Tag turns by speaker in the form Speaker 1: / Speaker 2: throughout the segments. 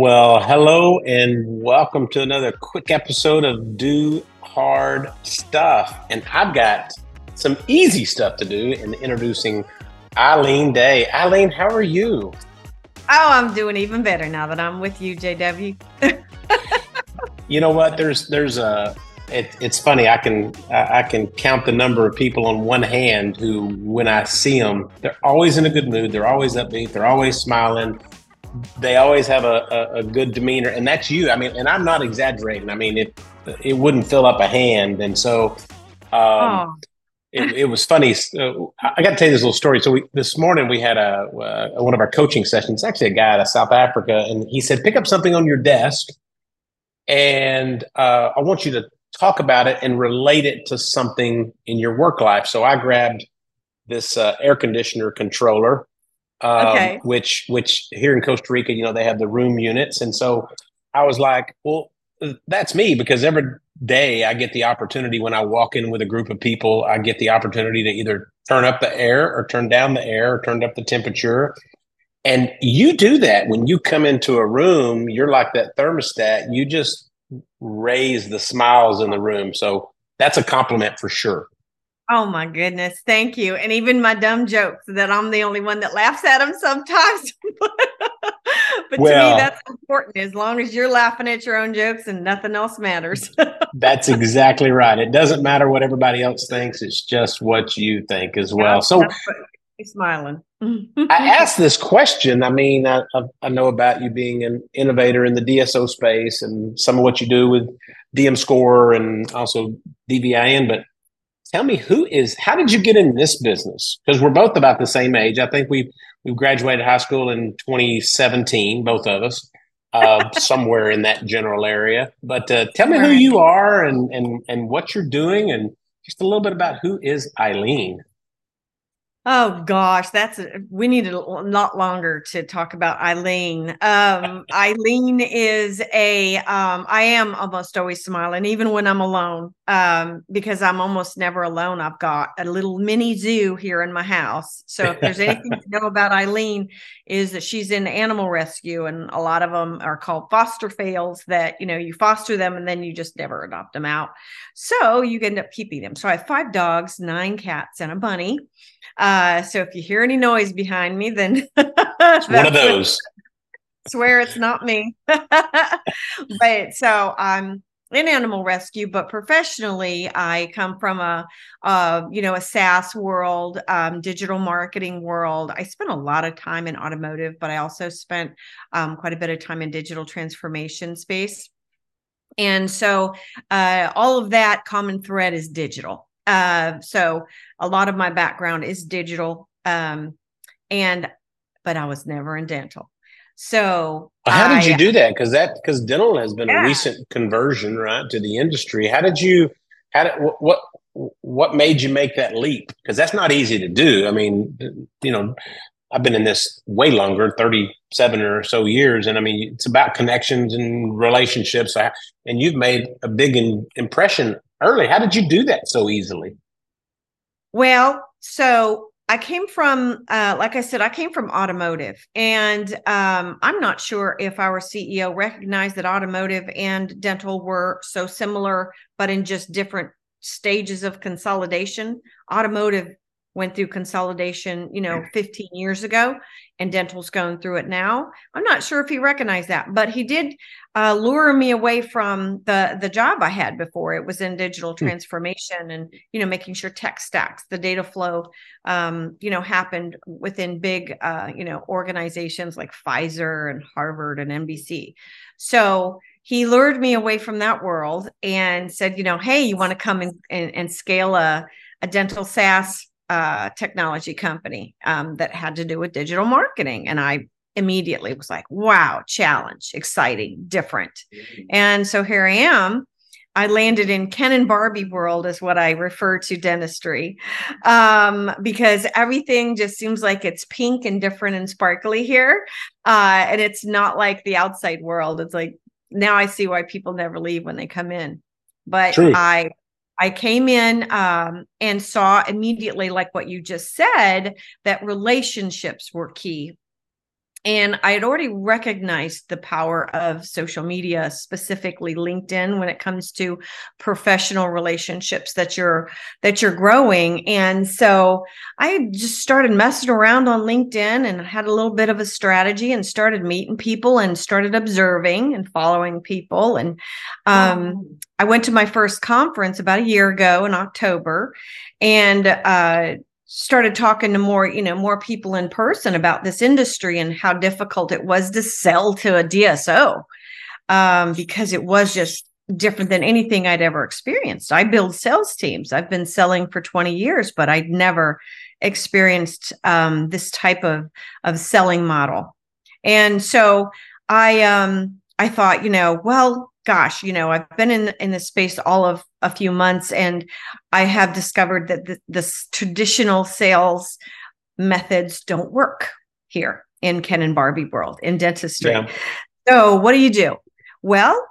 Speaker 1: Well, hello and welcome to another quick episode of Do Hard Stuff. And I've got some easy stuff to do in introducing Eileen Day. Eileen, how are you?
Speaker 2: Oh, I'm doing even better now that I'm with you, JW.
Speaker 1: You know what? It's funny. I can count the number of people on one hand who, when I see them, they're always in a good mood. They're always upbeat. They're always smiling. They always have a good demeanor, and that's you. I mean, and I'm not exaggerating. I mean, it wouldn't fill up a hand, and so um,
Speaker 2: Oh,
Speaker 1: it was funny. So I got to tell you this little story. So this morning we had one of our coaching sessions. Actually, a guy out of South Africa, and he said, "Pick up something on your desk, and I want you to talk about it and relate it to something in your work life." So I grabbed this air conditioner controller,
Speaker 2: okay.
Speaker 1: which here in Costa Rica, they have the room units. And so I was like, well, that's me, because every day I get the opportunity, when I walk in with a group of people, I get the opportunity to either turn up the air or turn down the air or turn up the temperature. And you do that when you come into a room. You're like that thermostat. You just raise the smiles in the room. So that's a compliment for sure.
Speaker 2: Oh my goodness. Thank you. And even my dumb jokes that I'm the only one that laughs at them sometimes. But to me,
Speaker 1: Well,
Speaker 2: that's important. As long as you're laughing at your own jokes and nothing else matters.
Speaker 1: that's exactly right. It doesn't matter what everybody else thinks. It's just what you think as well.
Speaker 2: Yep,
Speaker 1: So
Speaker 2: that's what you're smiling.
Speaker 1: I asked this question. I mean, I know about you being an innovator in the DSO space and some of what you do with DM Score and also DVIN, but tell me, how did you get in this business? Because we're both about the same age. I think we graduated high school in 2017, both of us, somewhere in that general area. But tell me who
Speaker 2: Right.
Speaker 1: you are and what you're doing, and just a little bit about who is Eileen.
Speaker 2: Oh gosh, we need a lot longer to talk about Eileen. Eileen is I am almost always smiling, even when I'm alone, because I'm almost never alone. I've got a little mini zoo here in my house. So if there's anything to know about Eileen, is that she's in animal rescue, and a lot of them are called foster fails, that, you foster them and then you just never adopt them out. So you end up keeping them. So I have 5 dogs, 9 cats, and a bunny. So if you hear any noise behind me, then
Speaker 1: It's one of
Speaker 2: that's what,
Speaker 1: those.
Speaker 2: swear it's not me. But so I'm in animal rescue, but professionally, I come from a SaaS world, digital marketing world. I spent a lot of time in automotive, but I also spent quite a bit of time in digital transformation space. And so all of that common thread is digital. So a lot of my background is digital. And but I was never in dental. So
Speaker 1: How did you do that? Because dental has been a
Speaker 2: yeah.
Speaker 1: recent conversion, right, to the industry. How did what made you make that leap? Because that's not easy to do. I mean, I've been in this way longer, 37 or so years, and I mean, it's about connections and relationships. And you've made a big impression early. How did you do that so easily?
Speaker 2: Well, so I came from, like I said, I came from automotive, and I'm not sure if our CEO recognized that automotive and dental were so similar, but in just different stages of consolidation. Automotive went through consolidation, 15 years ago, and dental's going through it now. I'm not sure if he recognized that, but he did lure me away from the job I had before. It was in digital
Speaker 1: Hmm.
Speaker 2: transformation and, making sure tech stacks, the data flow, happened within big, organizations like Pfizer and Harvard and NBC. So he lured me away from that world and said, hey, you want to come and scale a dental SaaS technology company that had to do with digital marketing. And I immediately was like, wow, challenge, exciting, different. And so here I am. I landed in Ken and Barbie world, is what I refer to dentistry, because everything just seems like it's pink and different and sparkly here. And it's not like the outside world. It's like, now I see why people never leave when they come in. But
Speaker 1: True.
Speaker 2: I came in and saw immediately, like what you just said, that relationships were key. And I had already recognized the power of social media, specifically LinkedIn, when it comes to professional relationships that you're growing. And so I just started messing around on LinkedIn and had a little bit of a strategy and started meeting people and started observing and following people. And I went to my first conference about a year ago in October, and started talking to more people in person about this industry and how difficult it was to sell to a DSO, because it was just different than anything I'd ever experienced. I build sales teams. I've been selling for 20 years, but I'd never experienced this type of selling model. And so I thought, well, gosh, I've been in this space all of a few months, and I have discovered that this traditional sales methods don't work here in Ken and Barbie world in dentistry. Yeah. So what do? Well,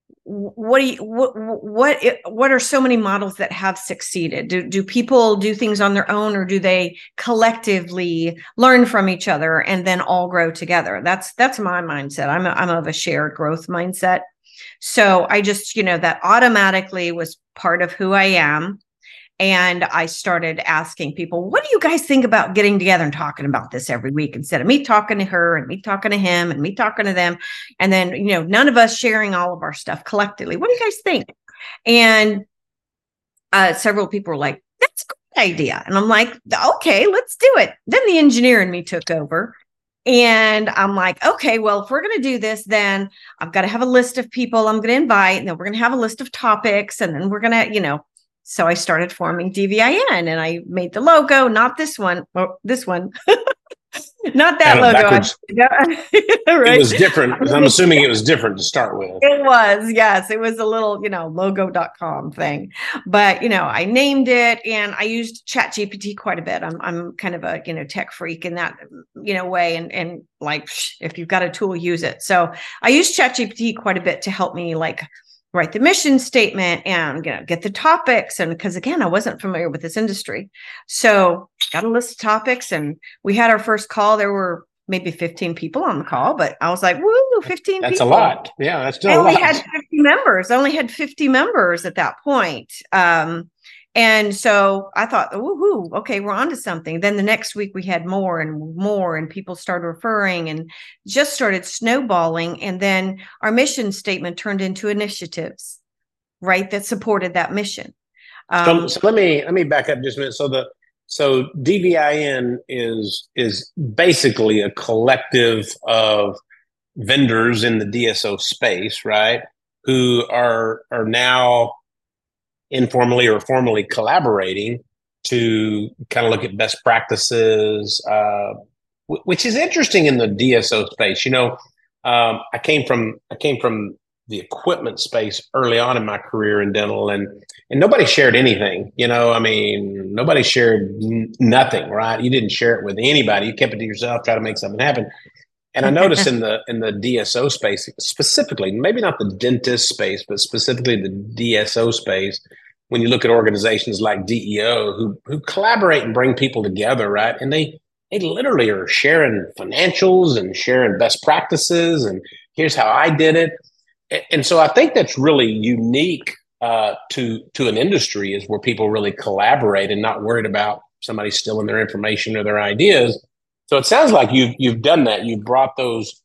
Speaker 2: what are so many models that have succeeded? Do people do things on their own, or do they collectively learn from each other and then all grow together? That's my mindset. I'm of a shared growth mindset. So I just, that automatically was part of who I am. And I started asking people, what do you guys think about getting together and talking about this every week, instead of me talking to her and me talking to him and me talking to them? And then, none of us sharing all of our stuff collectively. What do you guys think? And several people were like, that's a good idea. And I'm like, okay, let's do it. Then the engineer in me took over. And I'm like, okay, well, if we're going to do this, then I've got to have a list of people I'm going to invite. And then we're going to have a list of topics. And then we're going to, so I started forming DVIN, and I made the logo, not this one, this one, not that logo.
Speaker 1: Right? It was different. I'm assuming it was different to start with.
Speaker 2: It was, yes. It was a little, logo.com thing. But, I named it, and I used ChatGPT quite a bit. I'm kind of a, tech freak in that, way. And like, if you've got a tool, use it. So I used ChatGPT quite a bit to help me write the mission statement and get the topics. And because again, I wasn't familiar with this industry. So got a list of topics, and we had our first call. There were maybe 15 people on the call, but I was like, woo, 15
Speaker 1: that's
Speaker 2: people.
Speaker 1: A lot. Yeah, that's still
Speaker 2: a lot.
Speaker 1: I
Speaker 2: only had 50 members at that point. And so I thought, woohoo, okay, we're on to something. Then the next week we had more and more, and people started referring and just started snowballing. And then our mission statement turned into initiatives, right, that supported that mission.
Speaker 1: So let me back up just a minute. So DVIN is basically a collective of vendors in the DSO space, right? Who are now informally or formally collaborating to kind of look at best practices, which is interesting in the DSO space. I came from the equipment space early on in my career in dental, and nobody shared anything. Nobody shared nothing, right? You didn't share it with anybody. You kept it to yourself, try to make something happen. And I noticed in the DSO space specifically, maybe not the dentist space, but specifically the DSO space, when you look at organizations like DEO who collaborate and bring people together, right? And they literally are sharing financials and sharing best practices, and here's how I did it. And so I think that's really unique to an industry, is where people really collaborate and not worried about somebody stealing their information or their ideas. So it sounds like you've done that. You've brought those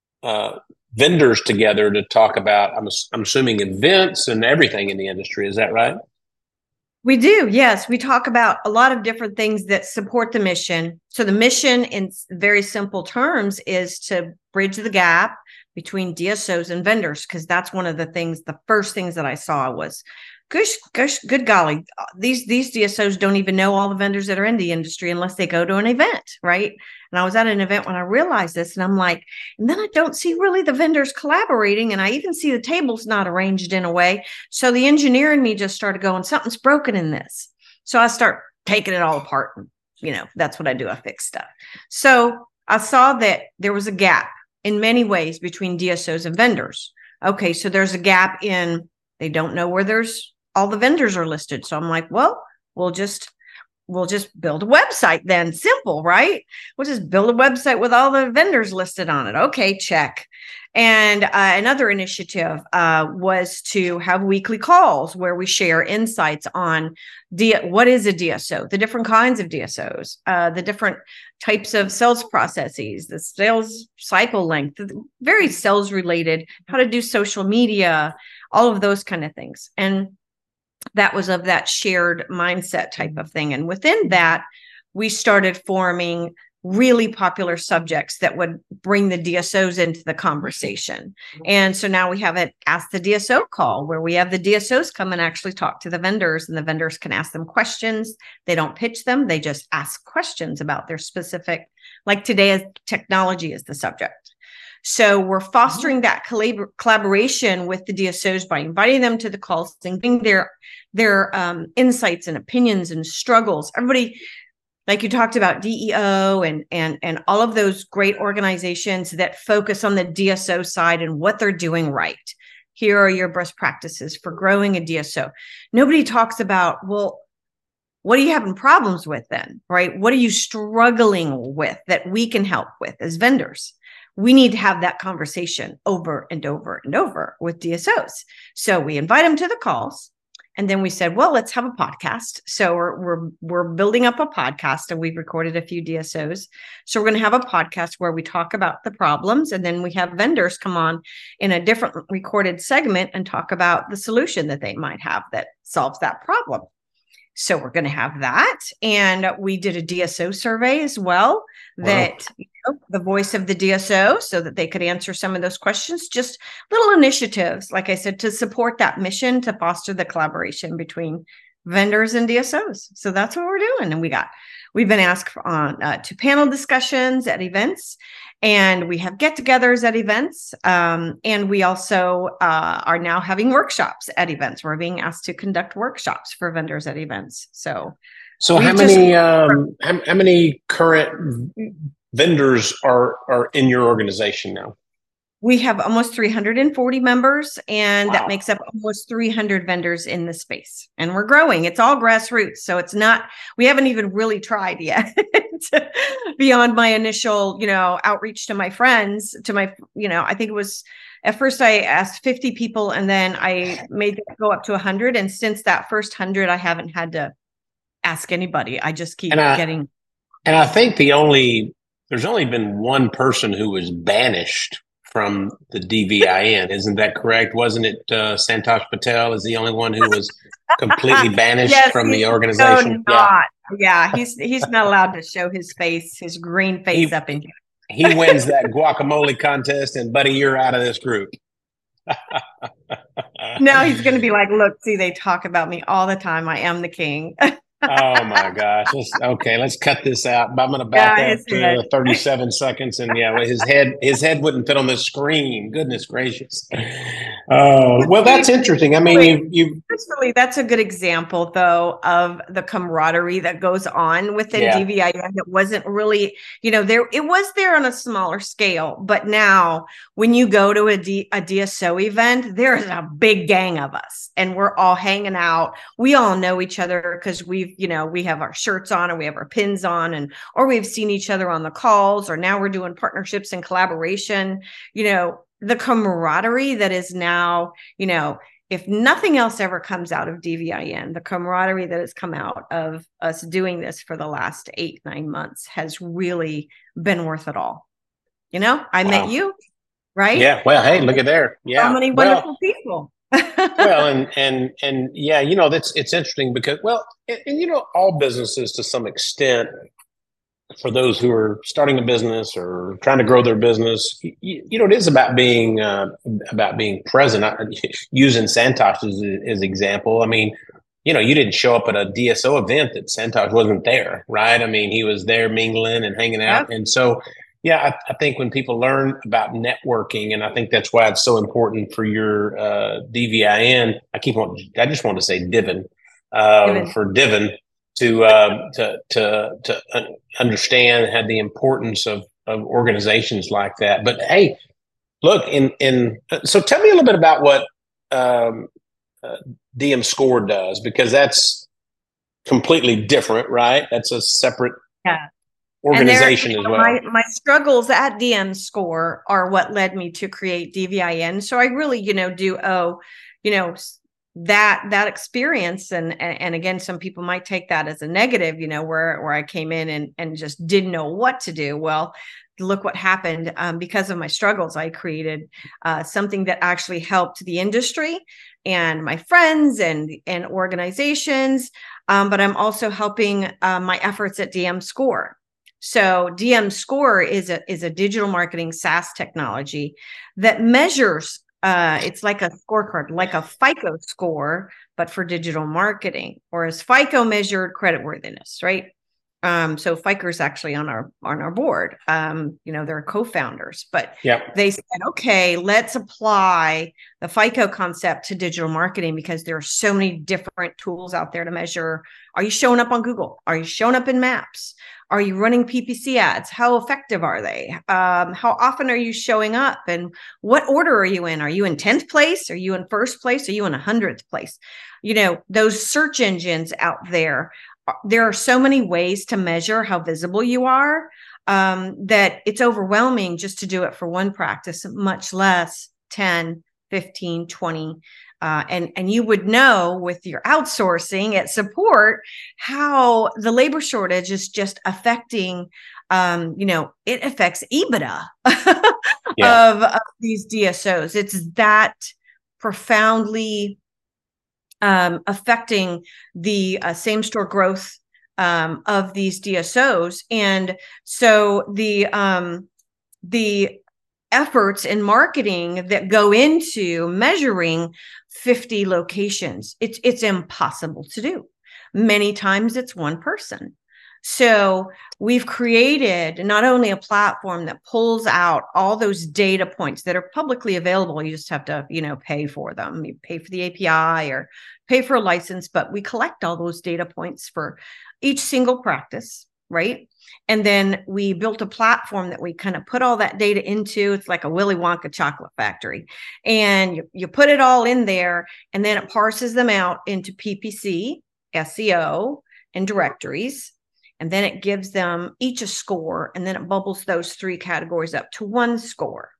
Speaker 1: vendors together to talk about, I'm assuming, events and everything in the industry. Is that right?
Speaker 2: We do. Yes. We talk about a lot of different things that support the mission. So the mission, in very simple terms, is to bridge the gap between DSOs and vendors, because that's one of the first things that I saw was, good golly, these DSOs don't even know all the vendors that are in the industry unless they go to an event, right? And I was at an event when I realized this, and I'm like, and then I don't see really the vendors collaborating, and I even see the tables not arranged in a way. So the engineer in me just started going, something's broken in this. So I start taking it all apart, and that's what I do. I fix stuff. So I saw that there was a gap in many ways between DSOs and vendors. Okay, so there's a gap in, they don't know where all the vendors are listed. So I'm like, well, we'll just we'll just build a website then. Simple, right? We'll just build a website with all the vendors listed on it. Okay, check. And another initiative was to have weekly calls where we share insights on what is a DSO, the different kinds of DSOs, the different types of sales processes, the sales cycle length, very sales related, how to do social media, all of those kind of things. And that was of that shared mindset type of thing. And within that, we started forming really popular subjects that would bring the DSOs into the conversation. And so now we have an Ask the DSO call where we have the DSOs come and actually talk to the vendors, and the vendors can ask them questions. They don't pitch them. They just ask questions about their specific, like today, technology is the subject. So we're fostering that collaboration with the DSOs by inviting them to the calls and getting their insights and opinions and struggles. Everybody, like you talked about, DEO and all of those great organizations that focus on the DSO side and what they're doing right. Here are your best practices for growing a DSO. Nobody talks about, well, what are you having problems with then, right? What are you struggling with that we can help with as vendors? We need to have that conversation over and over and over with DSOs. So we invite them to the calls. And then we said, well, let's have a podcast. So we're building up a podcast, and we've recorded a few DSOs. So we're going to have a podcast where we talk about the problems, and then we have vendors come on in a different recorded segment and talk about the solution that they might have that solves that problem. So we're going to have that. And we did a DSO survey as well, that the voice of the DSO, so that they could answer some of those questions, just little initiatives, like I said, to support that mission, to foster the collaboration between vendors and DSOs. So that's what we're doing. And we've been asked on to panel discussions at events, and we have get-togethers at events. And we also are now having workshops at events. We're being asked to conduct workshops for vendors at events. So
Speaker 1: how many current vendors are in your organization now?
Speaker 2: We have almost 340 members, and that makes up almost 300 vendors in the space. And we're growing. It's all grassroots. So it's not, we haven't even really tried yet beyond my initial, outreach to my friends, I think it was, at first I asked 50 people, and then I made it go up to 100. And since that first 100, I haven't had to ask anybody. I just keep getting.
Speaker 1: And I think there's only been one person who was banished from the DVIN. Isn't that correct? Wasn't it Santosh Patel is the only one who was completely banished from the organization?
Speaker 2: He's not allowed to show his face, his green face up in here.
Speaker 1: He wins that guacamole contest, and buddy, you're out of this group.
Speaker 2: Now he's going to be like, look, see, they talk about me all the time. I am the king.
Speaker 1: Oh my gosh. Let's cut this out. I'm going to back up to 37 seconds. And his head wouldn't fit on the screen. Goodness gracious. Well, that's interesting. I mean,
Speaker 2: that's a good example though of the camaraderie that goes on within DVIN. It wasn't really, it was there on a smaller scale, but now when you go to a DSO event, there is a big gang of us and we're all hanging out. We all know each other because we have our shirts on and we have our pins on, or we've seen each other on the calls, or now we're doing partnerships and collaboration. The camaraderie that is now, if nothing else ever comes out of DVIN, the camaraderie that has come out of us doing this for the last 8-9 months has really been worth it all. I met you, right?
Speaker 1: Yeah. Well, hey, look at there. Yeah.
Speaker 2: How many wonderful people.
Speaker 1: Well, and it's interesting because, all businesses to some extent, for those who are starting a business or trying to grow their business, it is about being present. Using Santosh as example, I mean, you didn't show up at a DSO event that Santosh wasn't there, right? I mean, he was there mingling and hanging out, and so. Yeah, I think when people learn about networking, and I think that's why it's so important for your DVIN. I just want to say Divin. For Divin to understand and have the importance of organizations like that. But hey, look, so tell me a little bit about what DM Score does, because that's completely different, right? That's a separate
Speaker 2: Yeah.
Speaker 1: organization as well.
Speaker 2: My struggles at DM Score are what led me to create DVIN. So I really, do owe, that experience. And again, some people might take that as a negative, where I came in and just didn't know what to do. Well, look what happened. Because of my struggles, I created something that actually helped the industry and my friends and organizations. But I'm also helping my efforts at DM Score. So DM Score is a digital marketing SaaS technology that measures. It's like a scorecard, like a FICO score, but for digital marketing, or as FICO measured creditworthiness, right? So FICO is actually on our board. They're co-founders, but they said, okay, let's apply the FICO concept to digital marketing because there are so many different tools out there to measure. Are you showing up on Google? Are you showing up in Maps? Are you running PPC ads? How effective are they? How often are you showing up? And what order are you in? Are you in 10th place? Are you in first place? Are you in 100th place? Those search engines out there are so many ways to measure how visible you are that it's overwhelming just to do it for one practice, much less 10, 15, 20. And you would know with your outsourcing at support how the labor shortage is just affecting, it affects EBITDA of these DSOs. It's that profoundly affecting the same store growth of these DSOs. And so the efforts in marketing that go into measuring 50 locations, it's impossible to do. Many times it's one person. So we've created not only a platform that pulls out all those data points that are publicly available. You just have to, pay for them. You pay for the API or pay for a license, but we collect all those data points for each single practice, right? And then we built a platform that we kind of put all that data into. It's like a Willy Wonka chocolate factory. And you put it all in there, and then it parses them out into PPC, SEO, and directories. And then it gives them each a score, and then it bubbles those three categories up to one score.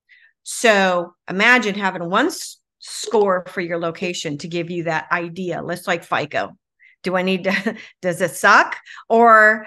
Speaker 2: So imagine having one score for your location to give you that idea. Let's like FICO. Do I need to, does it suck? Or,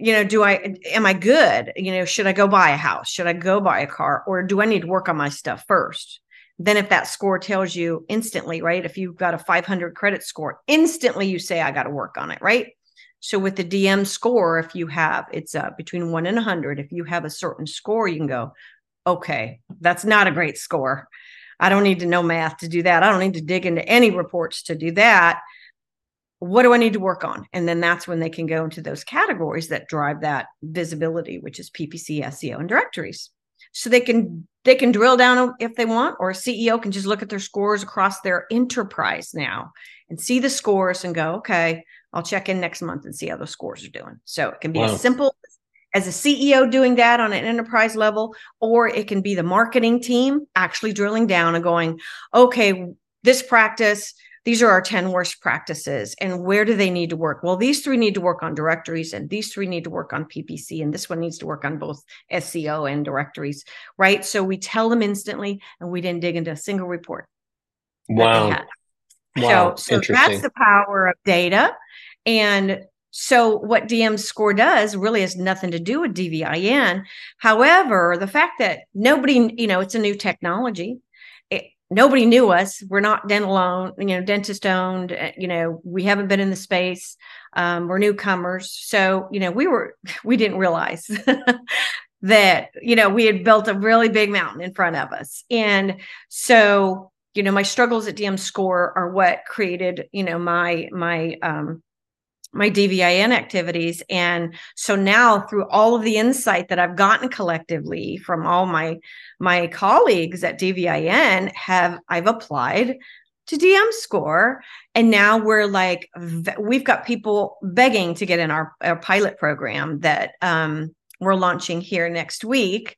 Speaker 2: am I good? Should I go buy a house? Should I go buy a car? Or do I need to work on my stuff first? Then if that score tells you instantly, right? If you've got a 500 credit score, instantly you say, I got to work on it, right? So with the DM Score, if you have, it's between 1 and 100. If you have a certain score, you can go, okay, that's not a great score. I don't need to know math to do that. I don't need to dig into any reports to do that. What do I need to work on? And then that's when they can go into those categories that drive that visibility, which is PPC, SEO, and directories. So they can drill down if they want, or a CEO can just look at their scores across their enterprise now and see the scores and go, okay, I'll check in next month and see how those scores are doing. So it can be as simple as a CEO doing that on an enterprise level, or it can be the marketing team actually drilling down and going, okay, this practice, these are our 10 worst practices. And where do they need to work? Well, these 3 need to work on directories, and these 3 need to work on PPC. And this one needs to work on both SEO and directories, right? So we tell them instantly, and we didn't dig into a single report.
Speaker 1: Wow.
Speaker 2: So that's the power of data. And so what DM Score does really has nothing to do with DVIN. However, the fact that nobody, it's a new technology. Nobody knew us. We're not dental owned, dentist owned. We haven't been in the space. We're newcomers. So, we didn't realize that, we had built a really big mountain in front of us. And so, my struggles at DM Score are what created, my DVIN activities. And so now through all of the insight that I've gotten collectively from all my colleagues at DVIN, I've applied to DM Score. And now we've got people begging to get in our pilot program that we're launching here next week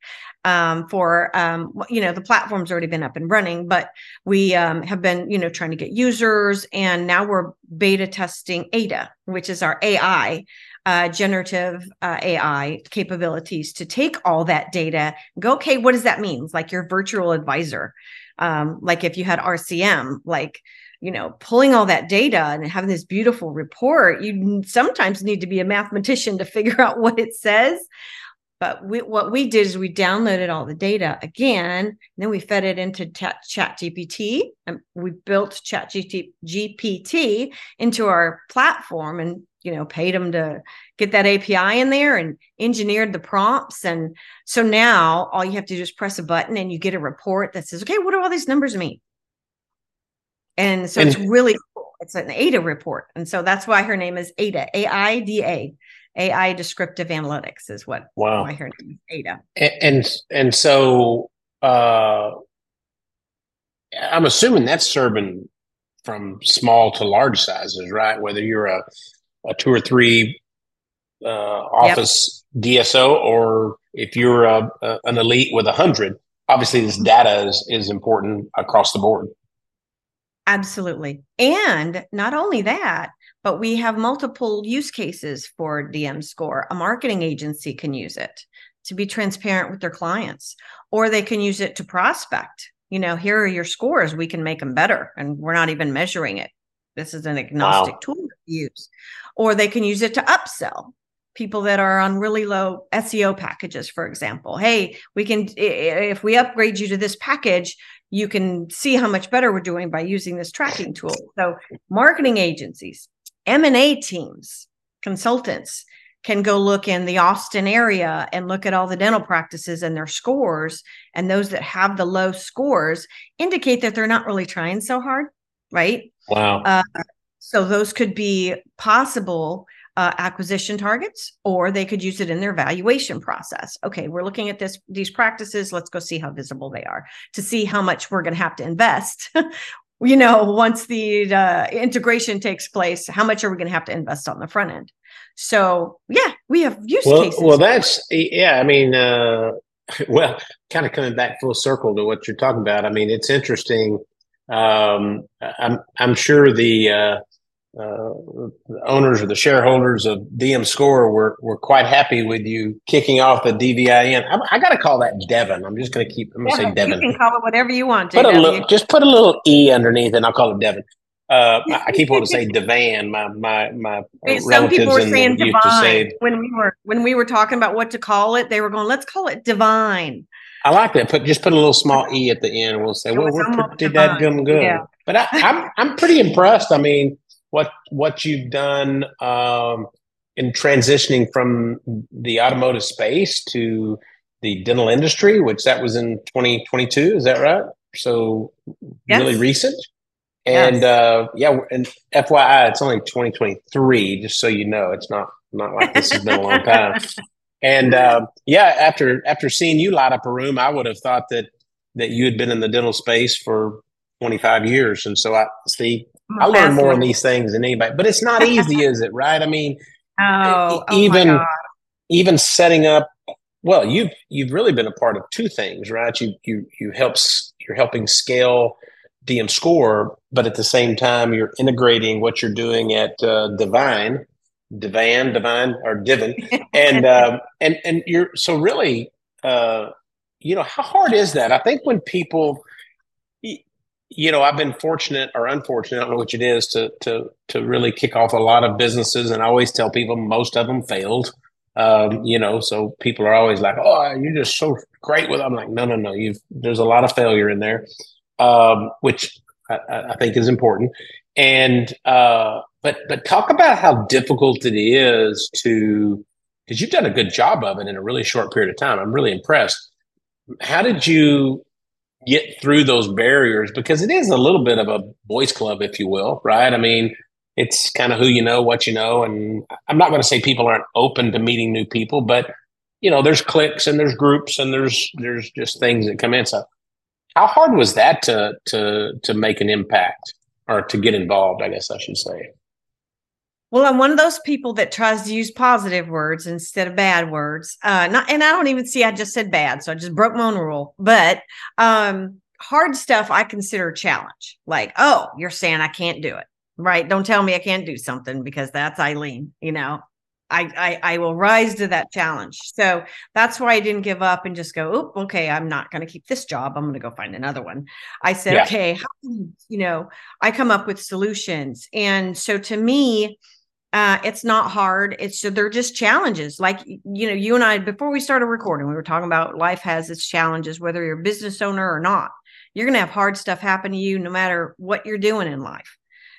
Speaker 2: the platform's already been up and running, but we have been, trying to get users, and now we're beta testing Ada, which is our AI, generative AI capabilities to take all that data and go, okay, what does that mean? Like your virtual advisor, like if you had RCM, like, pulling all that data and having this beautiful report, you sometimes need to be a mathematician to figure out what it says. But what we did is we downloaded all the data again, and then we fed it into ChatGPT, and we built ChatGPT into our platform, and paid them to get that API in there and engineered the prompts. And so now all you have to do is press a button, and you get a report that says, "Okay, what do all these numbers mean?" And so it's really cool. It's an Ada report, and so that's why her name is Ada, AIDA. AI Descriptive Analytics is why her name is Ada.
Speaker 1: And so I'm assuming that's serving from small to large sizes, right? Whether you're a 2 or 3 office DSO, or if you're an elite with 100, obviously this data is important across the board.
Speaker 2: Absolutely. And not only that, but we have multiple use cases for DM Score. A marketing agency can use it to be transparent with their clients, or they can use it to prospect. Here are your scores. We can make them better, and we're not even measuring it. This is an agnostic tool to use. Or they can use it to upsell people that are on really low SEO packages, for example. Hey, if we upgrade you to this package, you can see how much better we're doing by using this tracking tool. So marketing agencies, M&A teams, consultants can go look in the Austin area and look at all the dental practices and their scores. And those that have the low scores indicate that they're not really trying so hard, right?
Speaker 1: Wow.
Speaker 2: So those could be possible acquisition targets, or they could use it in their valuation process. Okay, we're looking at these practices. Let's go see how visible they are to see how much we're going to have to invest. Once the integration takes place, how much are we going to have to invest on the front end? So we have use cases.
Speaker 1: Well, that's I mean, kind of coming back full circle to what you're talking about. I mean, it's interesting. I'm sure the owners or the shareholders of DM Score were quite happy with you kicking off the DVIN. I got to call that Devon. I'm going to say Devon.
Speaker 2: You can call it whatever you want.
Speaker 1: Just put a little E underneath, and I'll call it Devon. I keep wanting to say Divan. My
Speaker 2: some people were saying
Speaker 1: used to say
Speaker 2: when we were talking about what to call it. They were going, let's call it Divine.
Speaker 1: I like that. Just put a little small E at the end. We'll say, we're pretty dadgum good. Yeah. But I'm pretty impressed. I mean, what you've done in transitioning from the automotive space to the dental industry, which that was in 2022. Is that right? So really recent. And and FYI, it's only 2023. Just so you know, it's not like this has been a long time. And after seeing you light up a room, I would have thought that you had been in the dental space for 25 years. And so I learn more on these things than anybody, but it's not easy, is it? Right? I mean, even setting up. Well, you've really been a part of 2 things, right? You're helping scale DM Score, but at the same time, you're integrating what you're doing at Divine, and you're so really, how hard is that? I think when people, I've been fortunate or unfortunate, I don't know which it is, to really kick off a lot of businesses, and I always tell people most of them failed. So people are always like, "Oh, you're just so great with." I'm like, no. There's a lot of failure in there, which I think is important. And but talk about how difficult it is because you've done a good job of it in a really short period of time. I'm really impressed. How did you get through those barriers? Because it is a little bit of a boys club, if you will, right? I mean, it's kind of who you know, what you know. And I'm not going to say people aren't open to meeting new people, but there's cliques and there's groups and there's just things that come in. So how hard was that to make an impact or to get involved, I guess I should say?
Speaker 2: Well, I'm one of those people that tries to use positive words instead of bad words. And I don't even see, I just said bad. So I just broke my own rule. But hard stuff I consider a challenge. Like, oh, you're saying I can't do it, right? Don't tell me I can't do something, because that's Eileen, I will rise to that challenge. So that's why I didn't give up and just go, oh, okay, I'm not going to keep this job. I'm going to go find another one. I said, okay, how can, I come up with solutions. And so to me, it's not hard. They're just challenges. Like, you and I, before we started recording, we were talking about life has its challenges, whether you're a business owner or not. You're going to have hard stuff happen to you no matter what you're doing in life.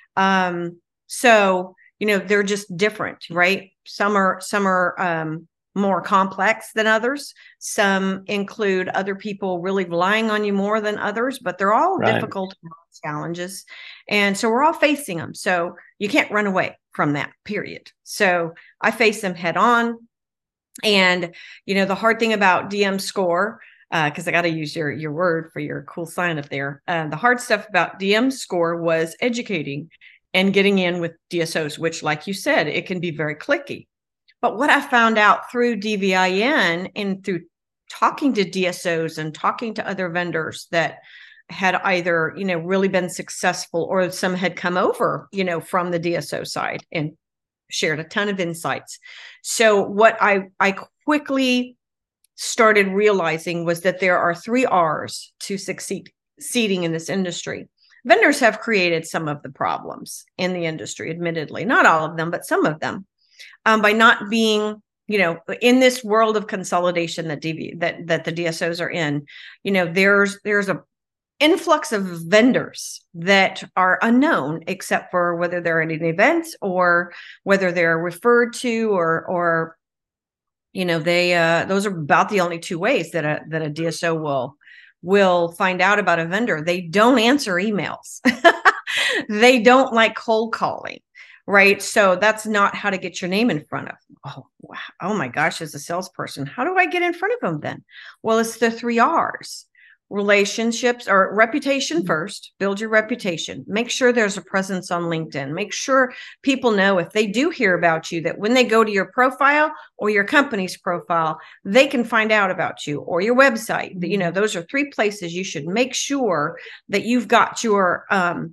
Speaker 2: So, they're just different, right? Some are more complex than others. Some include other people really relying on you more than others, but they're all difficult challenges. And so we're all facing them. So you can't run away from that, period. So I face them head on. And, the hard thing about DM Score, because I got to use your word for your cool sign up there. The hard stuff about DM Score was educating and getting in with DSOs, which, like you said, it can be very cliquey. But what I found out through DVIN and through talking to DSOs and talking to other vendors that had either, really been successful, or some had come over, from the DSO side and shared a ton of insights. So what I quickly started realizing was that there are 3 R's to succeeding in this industry. Vendors have created some of the problems in the industry, admittedly, not all of them, but some of them, by not being, in this world of consolidation that the DSOs are in. There's a influx of vendors that are unknown, except for whether they're at an event or whether they're referred to, or those are about the only 2 ways that a DSO will find out about a vendor. They don't answer emails. They don't like cold calling, right? So that's not how to get your name in front of them. Oh, wow. Oh my gosh, as a salesperson, how do I get in front of them then? Well, it's the 3 R's. Relationships, or reputation first. Build your reputation. Make sure there's a presence on LinkedIn. Make sure people know, if they do hear about you, that when they go to your profile or your company's profile, they can find out about you, or your website. Those are 3 places you should make sure that you've got your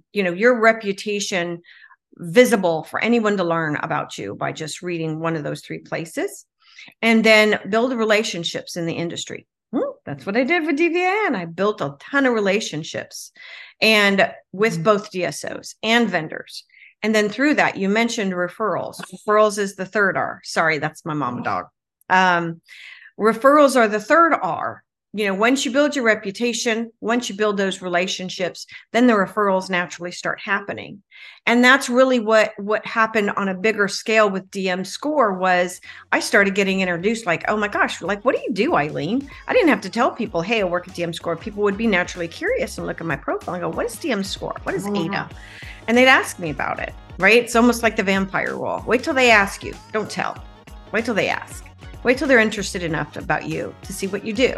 Speaker 2: reputation visible for anyone to learn about you by just reading one of those 3 places. And then build relationships in the industry. That's what I did with DVIN. I built a ton of relationships, and with both DSOs and vendors. And then through that, you mentioned referrals. Referrals is the 3rd R. Sorry, that's my mama dog. Referrals are the 3rd R. Once you build your reputation, once you build those relationships, then the referrals naturally start happening. And that's really what happened on a bigger scale with DM Score. Was I started getting introduced, like, oh my gosh, like, what do you do, Eileen? I didn't have to tell people, hey, I work at DM Score. People would be naturally curious and look at my profile and go, what is DM Score? What is ADA? And they'd ask me about it, right? It's almost like the vampire rule. Wait till they ask you. Don't tell. Wait till they ask. Wait till they're interested enough about you to see what you do.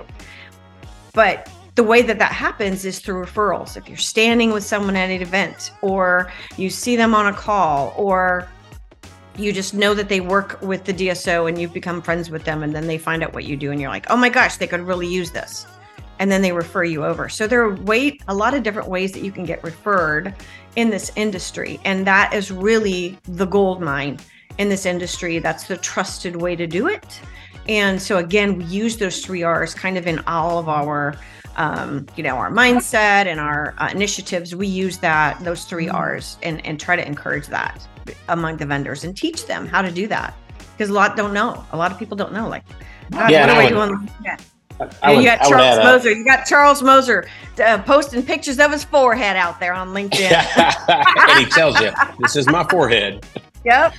Speaker 2: But the way that happens is through referrals. If you're standing with someone at an event, or you see them on a call, or you just know that they work with the DSO and you've become friends with them, and then they find out what you do and you're like, oh my gosh, they could really use this. And then they refer you over. So there are a lot of different ways that you can get referred in this industry. And that is really the gold mine in this industry. That's the trusted way to do it. And so again, we use those 3 R's kind of in all of our, our mindset and our initiatives. We use those 3 R's and try to encourage that among the vendors and teach them how to do that. Because a lot don't know. A lot of people don't know. Like, what do I do on LinkedIn? You got Charles Moser. You got Charles Moser posting pictures of his forehead out there on LinkedIn.
Speaker 1: And he tells you, this is my forehead.
Speaker 2: Yep.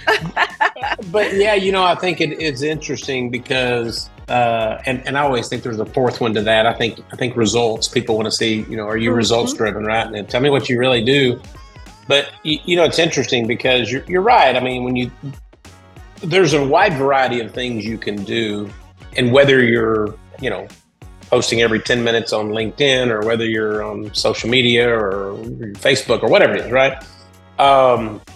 Speaker 1: But yeah, I think it's interesting because, and I always think there's a 4th one to that. I think results. People want to see, are you results driven, right? And tell me what you really do. But it's interesting because you're right. I mean, there's a wide variety of things you can do, and whether you're posting every 10 minutes on LinkedIn, or whether you're on social media or Facebook or whatever it is, right?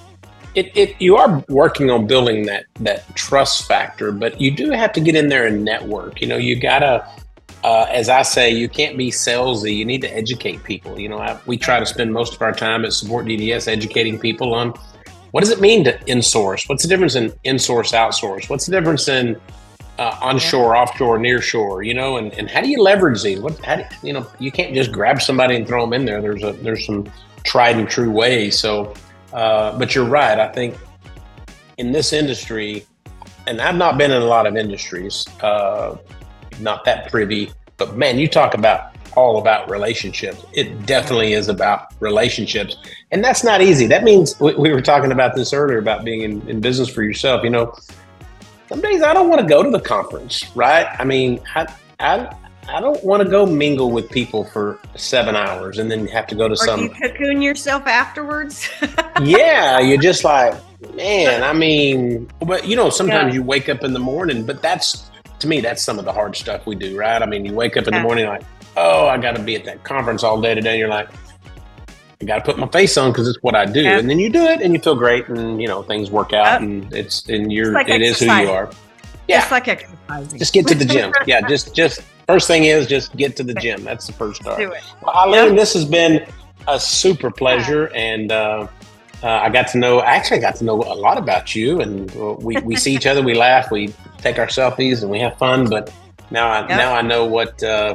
Speaker 1: You are working on building that trust factor, but you do have to get in there and network. You gotta, as I say, you can't be salesy. You need to educate people. We try to spend most of our time at Support DDS educating people on what does it mean to insource. What's the difference in insource, outsource? What's the difference in onshore, offshore, nearshore? And how do you leverage these? You can't just grab somebody and throw them in there. There's some tried and true ways. So. But you're right. I think in this industry, and I've not been in a lot of industries, not that privy, but man, you talk about all about relationships. It definitely is about relationships. And that's not easy. That means we were talking about this earlier about being in business for yourself. Some days I don't want to go to the conference, right? I mean, I don't want to go mingle with people for 7 hours and then have to go to
Speaker 2: do you cocoon yourself afterwards?
Speaker 1: Yeah, you're just like, man, I mean, but sometimes you wake up in the morning, but to me, that's some of the hard stuff we do, right? I mean, you wake up in the morning like, oh, I got to be at that conference all day today. And you're like, I got to put my face on because it's what I do. And then you do it and you feel great and, things work out and it is who you are. Yeah.
Speaker 2: Just like exercising.
Speaker 1: Just get to the gym. Yeah. Just first thing is just get to the gym. That's the first start.
Speaker 2: Do it.
Speaker 1: Well, Eileen, this has been a super pleasure. And I got to know a lot about you, and we see each other, we laugh, we take our selfies and we have fun. But now I know what the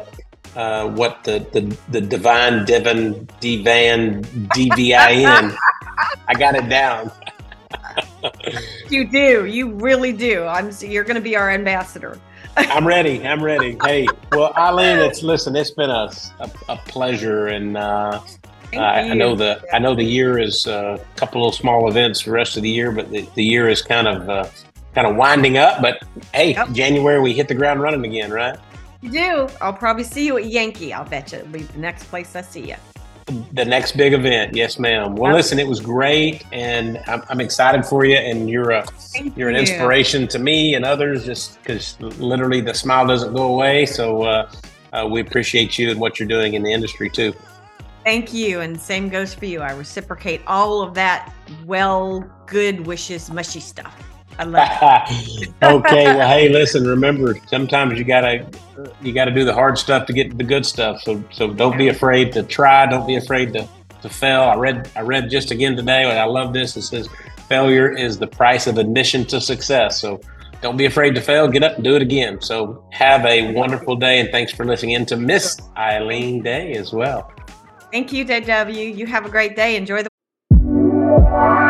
Speaker 1: divine Devon Divan DVIN. I got it down.
Speaker 2: You do. You really do. You're going to be our ambassador.
Speaker 1: I'm ready. Hey, well, Eileen, it's been a pleasure, and I know the year is a couple of small events for the rest of the year, but the year is kind of winding up. But hey, January we hit the ground running again, right?
Speaker 2: You do. I'll probably see you at Yankee. I'll bet you it'll be the next place I see you.
Speaker 1: The next big event, yes, ma'am. Well, listen, it was great, and I'm excited for you. And you're an inspiration to me and others, just because literally the smile doesn't go away. So we appreciate you and what you're doing in the industry too.
Speaker 2: Thank you, and same goes for you. I reciprocate all of that. Good wishes, mushy stuff. I love it.
Speaker 1: Okay, well, hey, listen. Remember, sometimes you gotta do the hard stuff to get the good stuff. So don't be afraid to try. Don't be afraid to fail. I read just again today, and I love this. It says failure is the price of admission to success. So don't be afraid to fail. Get up and do it again. So have a wonderful day, and thanks for listening in to Miss Eileen Day as well.
Speaker 2: Thank you, JW. You have a great day. Enjoy the